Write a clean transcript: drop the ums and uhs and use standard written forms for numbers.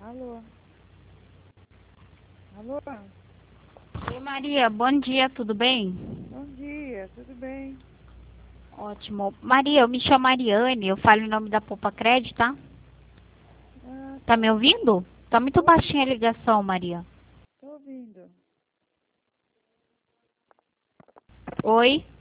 Alô? Alô? Oi, Maria, bom dia, tudo bem? Bom dia, tudo bem? Ótimo. Maria, eu me chamo Mariane, eu falo em nome da Poupa Crédito, tá? Ah, Tá tá. me ouvindo? Tá muito Tô baixinha a ouvindo, ligação, Maria. tô ouvindo. Oi?